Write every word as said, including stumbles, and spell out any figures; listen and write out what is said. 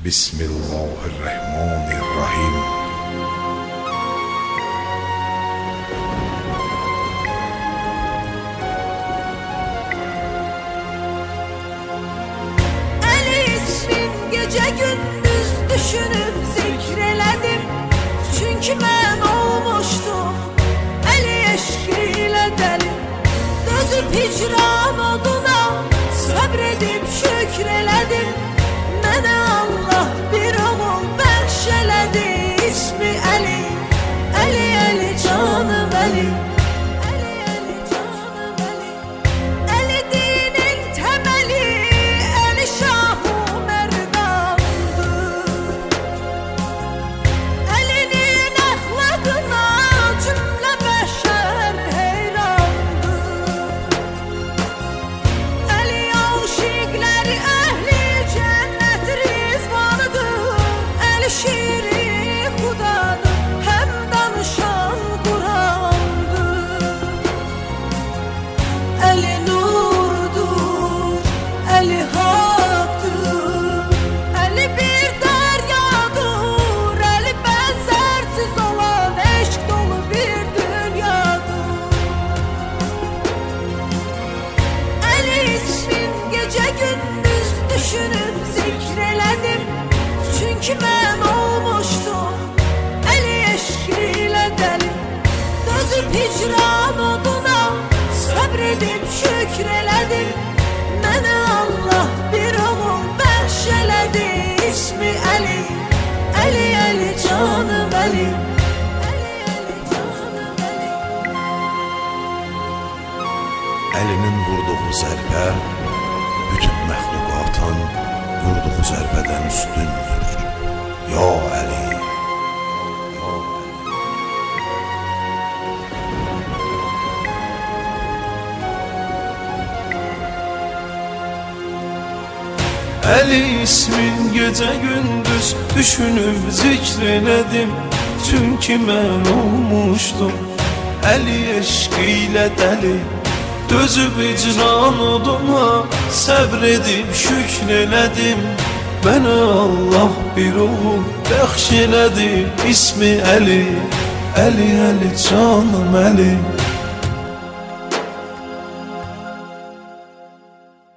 Bismillahirrahmanirrahim. Ali ismin gece gündüz düşünüp zikreledim. Çünkü ben olmuştum Ali eşkiyle deli. Dözüp hicran oduna sabredip şükreledim. Mənə Allah bir oğul bəxş elədi. İsmi Ali, Ali, Ali canım Ali. Ali, Ali canım Ali. Ali dinin təməli, Ali Şah-ı Mərdandır. Əlinin əxlaqına cümlə bəşər heyrandır. Ali aşiqləri əhli cənnət rizvanıdır. Ali şiri xudadır, həm danışan Qurandır. Ali nurdur, Ali haqdır. Ali bir dəryadır, Ali bənzərsiz olan eşq dolu bir dünyadır. Ali ismin gece gündüz düşünüp zikreledim. Çünkü ben olmuştum Ali eşkiyle deli. Dözüp hicran oduna sabredip şükreledim. Mənə Allah bir oğul bəxş elədi. İsmi Ali, Ali, Ali canım Ali. Ali, Ali canım Ali. Əlinin vurduğu zərbə bütün məxluqatın vurduğu zərbədən üstündür. Ya Ali, ya Ali. Ali ismin gece gündüz düşünüp zikreledim. Çünkü ben olmuştum Ali eşkiyle deli. Dözüp icran oduma sabredip şükreledim. Bana Allah bir oğul bəxş elədi. İsmi Ali, Ali, Ali canım Ali.